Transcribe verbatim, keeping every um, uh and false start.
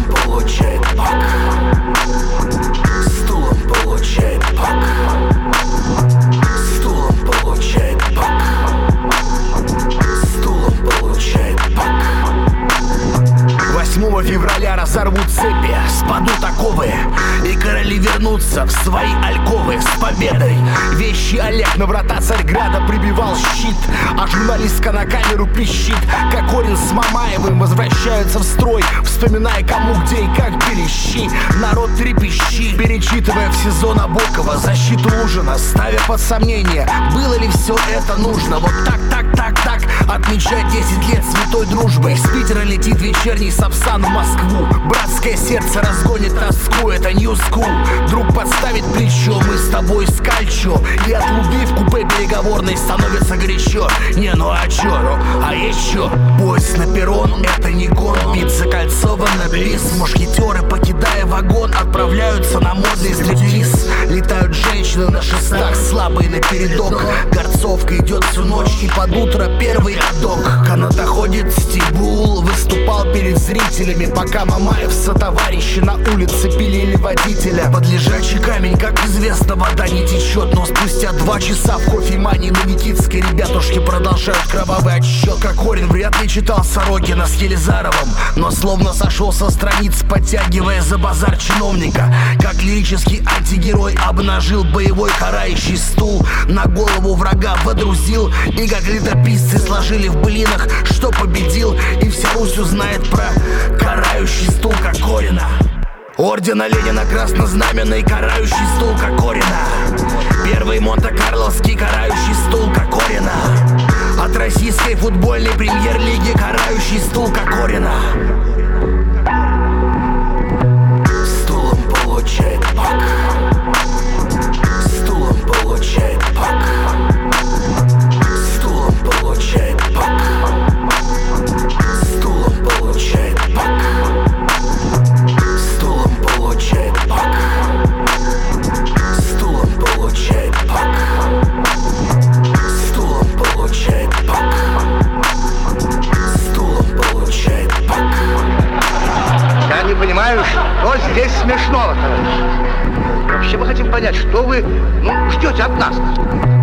Стулом получает пак. Стулом получает пак. Стулом получает пак. Стулом получает пак. Восьмого февраля разорвут цепи, спадут оковы, и короли вернутся в свои альковы с победой. Вещи Олег на врата Царьграда прибивал щит, а журналистка на камеру пищит. Кокорин с Мамаевым возвращаются в строй, вспоминая кому, где и как били щи. Народ трепещи, перечитывая в СИЗО Набокова защиту ужина, ставя под сомнение, было ли все это нужно. Вот так, так, так, так отмечать десять лет святой дружбы. Из Питера летит вечерний Сапсан в Москву. Братское сердце разгонит тоску, это New School. Друг подставит плечо, мы с тобой скальчо. И от луды в купе переговорной становится горячо. Не, ну а чё, ну, а еще поезд на перрон, это не гон. Пицца Кольцова на бис. Мушкетеры, покидая вагон, отправляются на модный стриптиз. Летают женщины на шестах, слабые напередок. Горцовка идет всю ночь, и под утро первый адок. Канатоходец Стибул выступал перед зрителями, пока Мамаев сотоварищи на улице пилили водителя. Под лежачий камень, как известно, вода не течет. Но спустя два часа в кофемании на Никитской ребятушки продолжают кровавый отсчет. Кокорин вряд ли читал Сорокина с Елизаровым, но словно сошел со страниц, подтягивая за базар чиновника. Как лирический антигерой обнажил боевой карающий стул, на голову врага водрузил. И как летописцы сложили в былинах, что победил, и вся Русь узнает про карающий стул Кокорина. Ордена Ленина, краснознаменный карающий стул Кокорина. Первый Монте-Карловский карающий стул Кокорина. От российской футбольной премьер-лиги карающий стул Кокорина. Стулом получает пак. Стулом получает пак. Стулом получает пак. Стулом получает пак. Стулом получает пак. Стулом получает пак. Стулом получает пак. Стулом получает пак. Я не понимаю, что здесь смешного, товарищ. Вообще мы хотим понять, что вы, ну, ждете от нас.